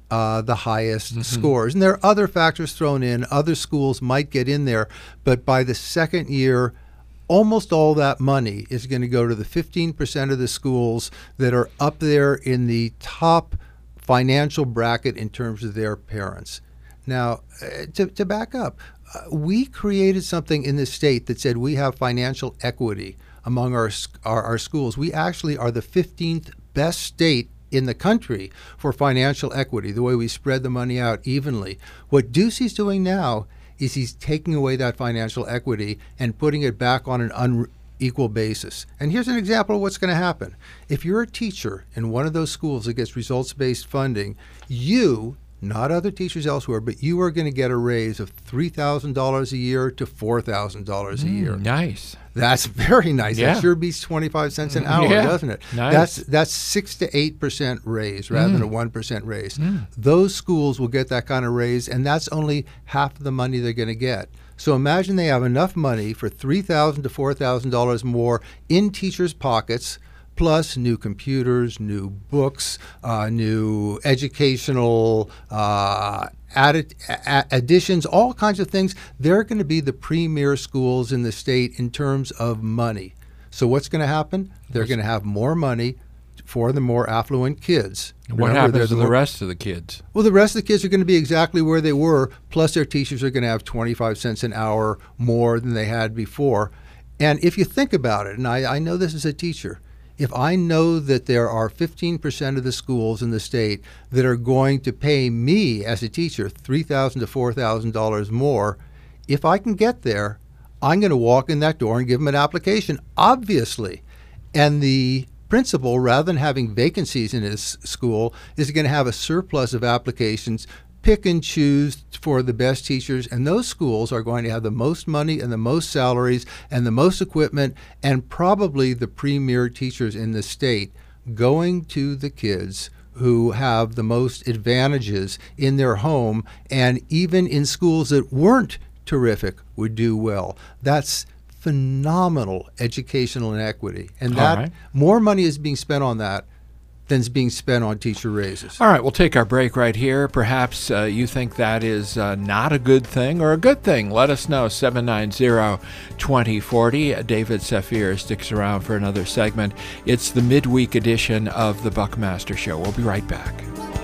uh, the highest mm-hmm. scores. And there are other factors thrown in. Other schools might get in there, but by the second year, almost all that money is going to go to the fifteen percent of the schools that are up there in the top financial bracket in terms of their parents. Now, uh, to, to back up, uh, we created something in the state that said we have financial equity among our, our, our schools. We actually are the fifteenth best state in the country for financial equity, the way we spread the money out evenly. What Ducey's doing now is he's taking away that financial equity and putting it back on an unequal basis. And here's an example of what's going to happen. If you're a teacher in one of those schools that gets results-based funding, you, not other teachers elsewhere, but you are going to get a raise of three thousand dollars a year to four thousand dollars a Mm, year. nice. That's very nice. Yeah. That sure beats twenty-five cents an hour, Yeah. doesn't it? Nice. That's that's six to eight percent raise rather than Mm. a one percent raise. Mm. Those schools will get that kind of raise, and that's only half the money they're going to get. So imagine they have enough money for three thousand to four thousand dollars more in teachers' pockets, plus new computers, new books, uh, new educational uh, added, a- additions, all kinds of things. They're going to be the premier schools in the state in terms of money. So what's going to happen? They're going to have more money for the more affluent kids. And what Remember, they're happens to the more- rest of the kids? Well, the rest of the kids are going to be exactly where they were, plus their teachers are going to have twenty-five cents an hour more than they had before. And if you think about it, and I, I know this as a teacher, if I know that there are fifteen percent of the schools in the state that are going to pay me as a teacher three thousand dollars to four thousand dollars more, if I can get there, I'm going to walk in that door and give them an application, obviously. And the principal, rather than having vacancies in his school, is going to have a surplus of applications, pick and choose for the best teachers, and those schools are going to have the most money and the most salaries and the most equipment and probably the premier teachers in the state going to the kids who have the most advantages in their home, and even in schools that weren't terrific would do well. That's phenomenal educational inequity, and All that right. more money is being spent on that than is being spent on teacher raises. All right, we'll take our break right here. Perhaps uh, you think that is uh, not a good thing or a good thing. Let us know, seven nine zero, two zero four zero. David Saphir sticks around for another segment. It's the midweek edition of the Buckmaster Show. We'll be right back.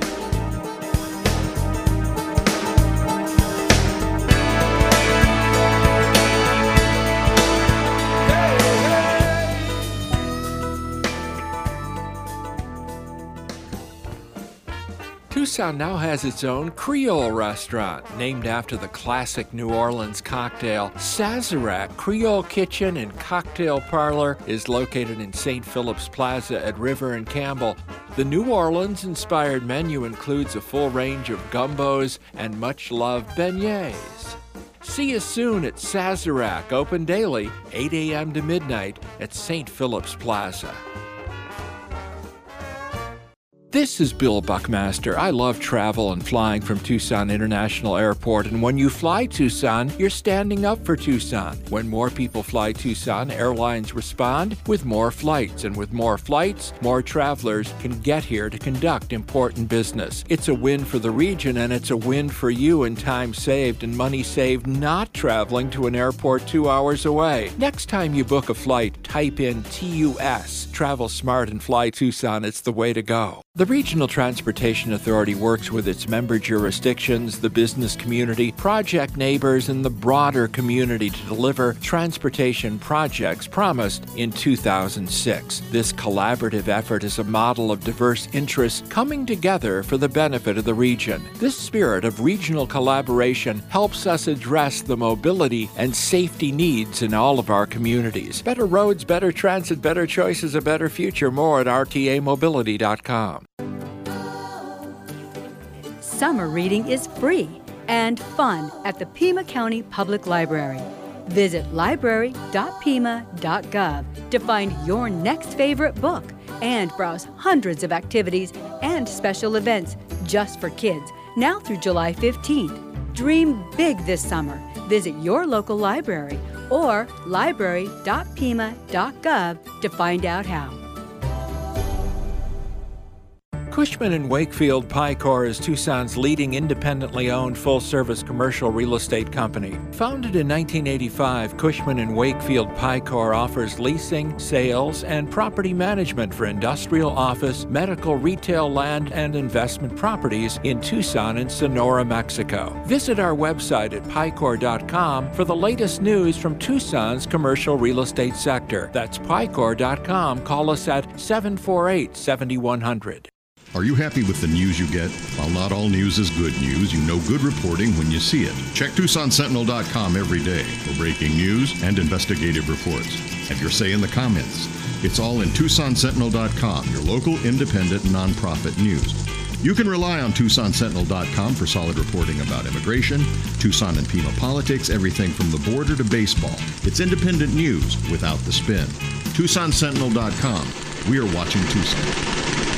Tucson now has its own Creole restaurant, named after the classic New Orleans cocktail. Sazerac Creole Kitchen and Cocktail Parlor is located in Saint Philip's Plaza at River and Campbell. The New Orleans-inspired menu includes a full range of gumbos and much-loved beignets. See you soon at Sazerac, open daily, eight a.m. to midnight at Saint Philip's Plaza. This is Bill Buckmaster. I love travel and flying from Tucson International Airport, and when you fly Tucson, you're standing up for Tucson. When more people fly Tucson, airlines respond with more flights, and with more flights, more travelers can get here to conduct important business. It's a win for the region, and it's a win for you in time saved and money saved not traveling to an airport two hours away. Next time you book a flight, type in T U S. Travel smart and fly Tucson. It's the way to go. The Regional Transportation Authority works with its member jurisdictions, the business community, project neighbors, and the broader community to deliver transportation projects promised in two thousand six. This collaborative effort is a model of diverse interests coming together for the benefit of the region. This spirit of regional collaboration helps us address the mobility and safety needs in all of our communities. Better roads, better transit, better choices, a better future. More at R T A mobility dot com. Summer reading is free and fun at the Pima County Public Library. Visit library dot pima dot gov to find your next favorite book and browse hundreds of activities and special events just for kids now through July fifteenth. Dream big this summer. Visit your local library or library dot pima dot gov to find out how. Cushman and Wakefield Picor is Tucson's leading independently owned full-service commercial real estate company. Founded in nineteen eighty-five, Cushman and Wakefield Picor offers leasing, sales, and property management for industrial, office, medical, retail, land, and investment properties in Tucson and Sonora, Mexico. Visit our website at picor dot com for the latest news from Tucson's commercial real estate sector. That's picor dot com. Call us at seven four eight, seven one zero zero. Are you happy with the news you get? While not all news is good news, you know good reporting when you see it. Check Tucson Sentinel dot com every day for breaking news and investigative reports. Have your say in the comments. It's all in Tucson Sentinel dot com, your local independent nonprofit news. You can rely on Tucson Sentinel dot com for solid reporting about immigration, Tucson and Pima politics, everything from the border to baseball. It's independent news without the spin. Tucson Sentinel dot com. We are watching Tucson.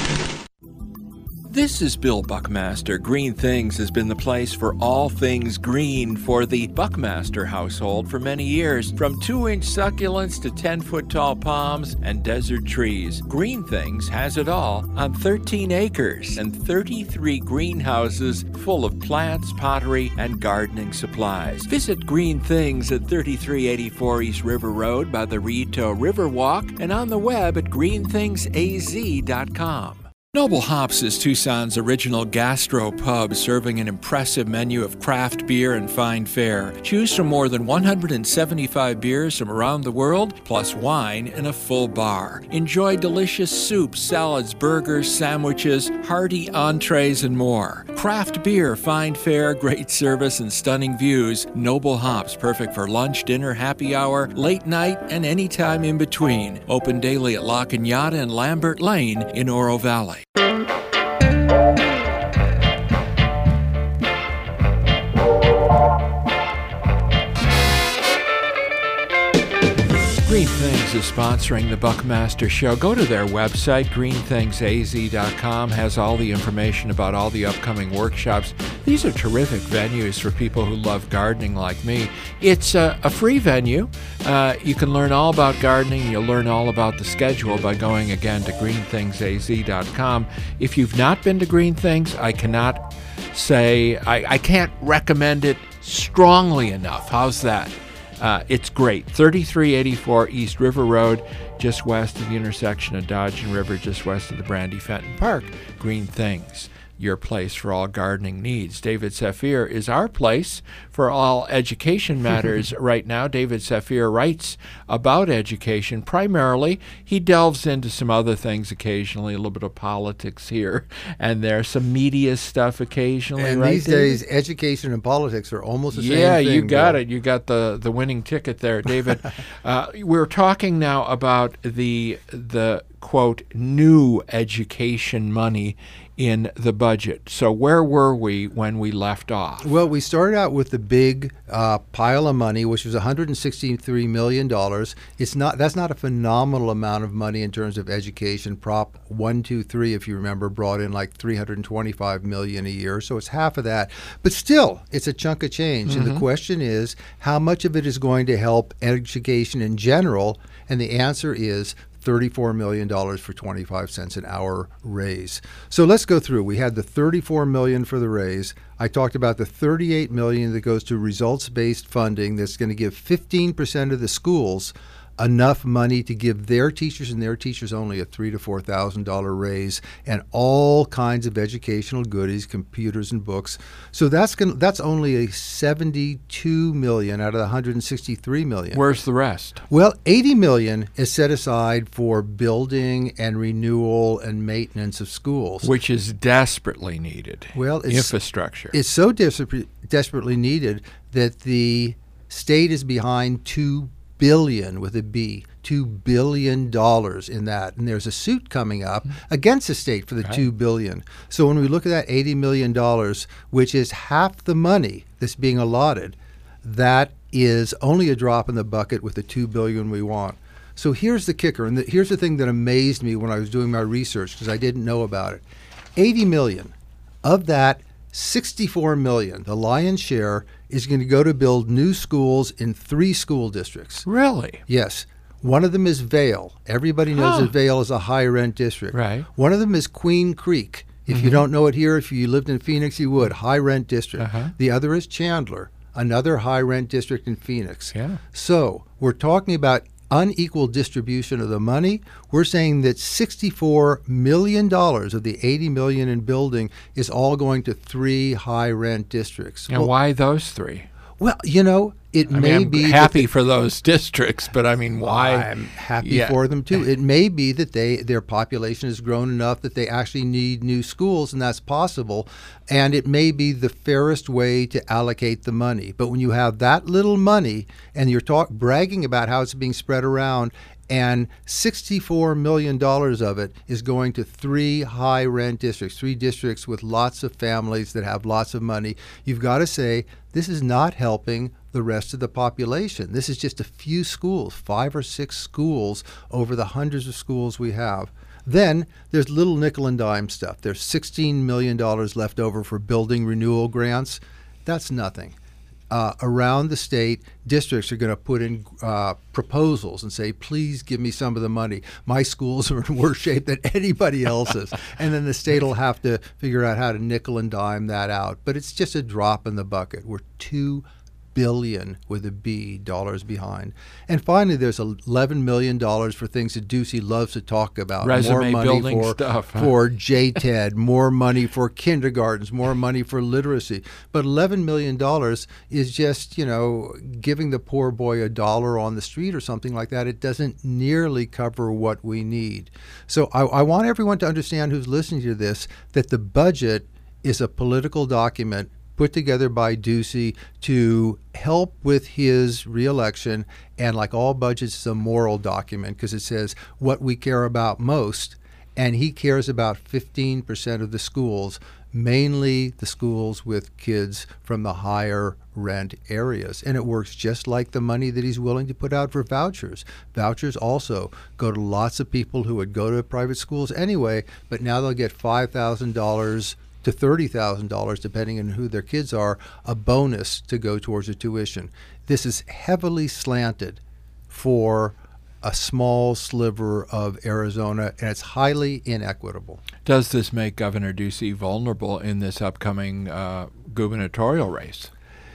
This is Bill Buckmaster. Green Things has been the place for all things green for the Buckmaster household for many years. From two-inch succulents to ten-foot-tall palms and desert trees, Green Things has it all on thirteen acres and thirty-three greenhouses full of plants, pottery, and gardening supplies. Visit Green Things at thirty-three eighty-four East River Road by the Rito Riverwalk and on the web at green things a z dot com. Noble Hops is Tucson's original gastro pub, serving an impressive menu of craft beer and fine fare. Choose from more than one hundred seventy-five beers from around the world, plus wine and a full bar. Enjoy delicious soups, salads, burgers, sandwiches, hearty entrees, and more. Craft beer, fine fare, great service, and stunning views. Noble Hops, perfect for lunch, dinner, happy hour, late night, and any time in between. Open daily at La Cañada and Lambert Lane in Oro Valley. Green Things is sponsoring the Buckmaster Show. Go to their website, green things a z dot com, has all the information about all the upcoming workshops. These are terrific venues for people who love gardening like me. It's a, a free venue. Uh, you can learn all about gardening. You'll learn all about the schedule by going again to green things a z dot com. If you've not been to Green Things, I cannot say, I, I can't recommend it strongly enough. How's that? Uh, it's great. thirty-three eighty-four East River Road, just west of the intersection of Dodge and River, just west of the Brandy Fenton Park. Green Things, your place for all gardening needs. David Saphir is our place for all education matters right now. David Saphir writes about education primarily. He delves into some other things occasionally, a little bit of politics here and there, some media stuff occasionally. And right, these David? days, education and politics are almost the same thing. Yeah, you got Bill. it. You got the, the winning ticket there, David. uh, we're talking now about the the quote new education money in the budget. So where were we when we left off? Well, we started out with the big uh, pile of money, which was one hundred sixty-three million dollars. It's not that's not a phenomenal amount of money in terms of education. Prop one two three, if you remember, brought in like three hundred twenty-five million dollars a year, so it's half of that. But still, it's a chunk of change. Mm-hmm. And the question is, how much of it is going to help education in general? And the answer is thirty-four million dollars for twenty-five cents an hour raise. So let's go through. We had the thirty-four million dollars for the raise. I talked about the thirty-eight million dollars that goes to results-based funding that's going to give fifteen percent of the schools enough money to give their teachers and their teachers only a three to four thousand dollar raise, and all kinds of educational goodies, computers and books. So that's going that's only a seventy-two million out of the one hundred sixty-three million. Where's the rest? Well, eighty million is set aside for building and renewal and maintenance of schools, which is desperately needed. Well, it's, infrastructure. It's so desperate, desperately needed that the state is behind two billion with a B, two billion dollars in that, and there's a suit coming up against the state for the right. two billion. So when we look at that eighty million dollars, which is half the money that's being allotted, that is only a drop in the bucket with the two billion we want. So here's the kicker, and the, here's the thing that amazed me when I was doing my research because I didn't know about it. eighty million of that, sixty-four million, the lion's share, is going to go to build new schools in three school districts. Really? Yes. One of them is Vail. Everybody knows huh. that Vail is a high-rent district. Right. One of them is Queen Creek. If Mhm. you don't know it here, if you lived in Phoenix, you would. High rent district. Uh-huh. The other is Chandler, another high rent district in Phoenix. Yeah. So we're talking about unequal distribution of the money. We're saying that sixty-four million dollars of the eighty million dollars in building is all going to three high rent districts. And Well, why those three? Well, you know, it I may mean, I'm be that happy the- for those districts, but I mean, why? I'm happy Yeah. for them too. It may be that they their population has grown enough that they actually need new schools, and that's possible. And it may be the fairest way to allocate the money. But when you have that little money and you're talk bragging about how it's being spread around, and sixty-four million dollars of it is going to three high rent districts, three districts with lots of families that have lots of money, you've got to say this is not helping the rest of the population. This is just a few schools, five or six schools over the hundreds of schools we have. Then there's little nickel and dime stuff. There's sixteen million dollars left over for building renewal grants. That's nothing. Uh, around the state, districts are going to put in uh, proposals and say, please give me some of the money. My schools are in worse shape than anybody else's. And then the state will have to figure out how to nickel and dime that out. But it's just a drop in the bucket. We're two billion with a B dollars behind. And finally, there's eleven million dollars for things that Ducey loves to talk about. Resume more money building for, stuff, huh? for J TED, more money for kindergartens, more money for literacy. But eleven million dollars is just, you know, giving the poor boy a dollar on the street or something like that. It doesn't nearly cover what we need. So I, I want everyone to understand who's listening to this that the budget is a political document put together by Ducey to help with his reelection, and like all budgets, it's a moral document because it says what we care about most, and he cares about fifteen percent of the schools, mainly the schools with kids from the higher rent areas. And it works just like the money that he's willing to put out for vouchers. Vouchers also go to lots of people who would go to private schools anyway, but now they'll get five thousand dollars to thirty thousand dollars, depending on who their kids are, a bonus to go towards the tuition. This is heavily slanted for a small sliver of Arizona, and it's highly inequitable. Does this make Governor Ducey vulnerable in this upcoming uh, gubernatorial race?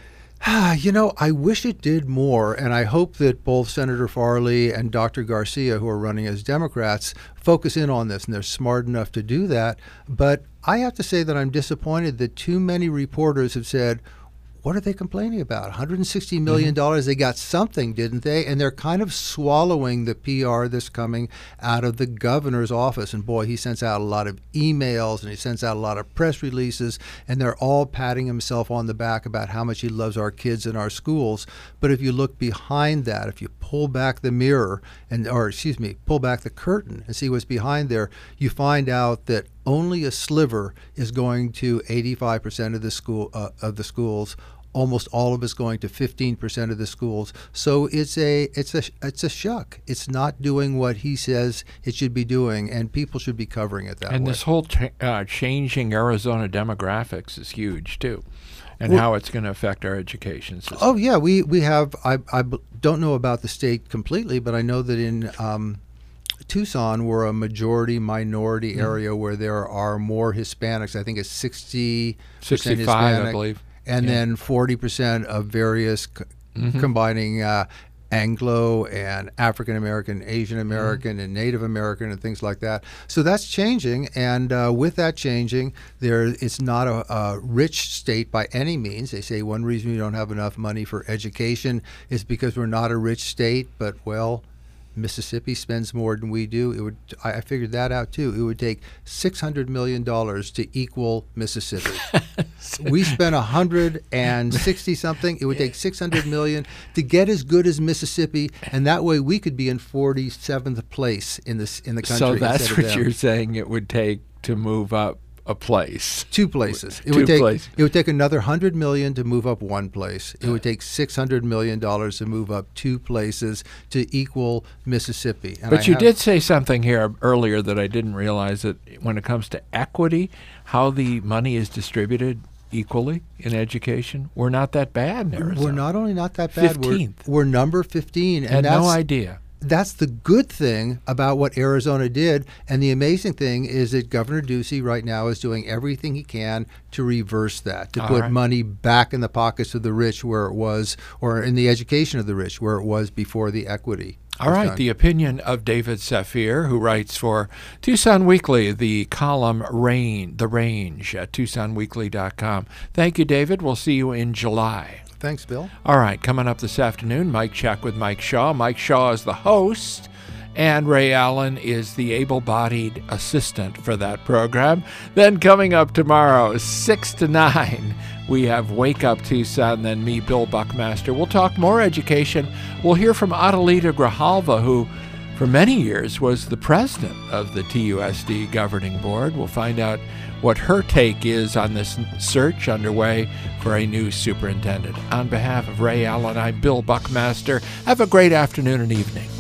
You know, I wish it did more, and I hope that both Senator Farley and Doctor Garcia, who are running as Democrats, focus in on this, and they're smart enough to do that. But I have to say that I'm disappointed that too many reporters have said, what are they complaining about? one hundred sixty million dollars, mm-hmm. They got something, didn't they? And they're kind of swallowing the P R that's coming out of the governor's office. And boy, he sends out a lot of emails and he sends out a lot of press releases, and they're all patting himself on the back about how much he loves our kids in our schools. But if you look behind that, if you pull back the mirror, and or excuse me, pull back the curtain and see what's behind there, you find out that only a sliver is going to eighty-five percent of the school uh, of the schools. Almost all of it's going to fifteen percent of the schools. So it's a it's a it's a shuck. It's not doing what he says it should be doing, and people should be covering it that and way. this whole cha- uh, changing Arizona demographics is huge too, and Well, how it's going to affect our education system. Oh yeah, we we have. I I b- don't know about the state completely, but I know that in um, Tucson, we're a majority minority Mm. area where there are more Hispanics. I think it's sixty percent sixty-five, Hispanic, I believe. and Yeah. then forty percent of various c- Mhm. combining uh, Anglo and African American, Asian American, and Native American, and things like that. So that's changing, and uh, with that changing, there it's not a, a rich state by any means. They say one reason we don't have enough money for education is because we're not a rich state, but well, Mississippi spends more than we do. It would I I figured that out too. It would take six hundred million dollars to equal Mississippi. We spent one hundred sixty something. It would take six hundred million to get as good as Mississippi, and that way we could be in forty-seventh place in this in the country. So that's instead of what them. you're saying it would take to move up a place. Two places. It Two would take places. it would take another one hundred million to move up one place. It would take six hundred million dollars to move up two places to equal Mississippi. And But I you have- did say something here earlier that I didn't realize, that when it comes to equity, how the money is distributed equally in education, we're not that bad in Arizona. We're not only not that bad. fifteenth. We're, we're number fifteen. And Had that's, no idea. that's the good thing about what Arizona did. And the amazing thing is that Governor Ducey right now is doing everything he can to reverse that, to All put right. money back in the pockets of the rich where it was, or in the education of the rich where it was before the equity. All right, done. the opinion of David Saphir, who writes for Tucson Weekly, the column Rain, The Range at tucson weekly dot com. Thank you, David. We'll see you in July. Thanks, Bill. All right, coming up this afternoon, Mike Check with Mike Shaw. Mike Shaw is the host, and Ray Allen is the able-bodied assistant for that program. Then coming up tomorrow, six to nine, we have Wake Up Tucson, then me, Bill Buckmaster. We'll talk more education. We'll hear from Adelita Grijalva, who for many years was the president of the T U S D Governing Board. We'll find out what her take is on this search underway for a new superintendent. On behalf of Ray Allen, I'm Bill Buckmaster. Have a great afternoon and evening.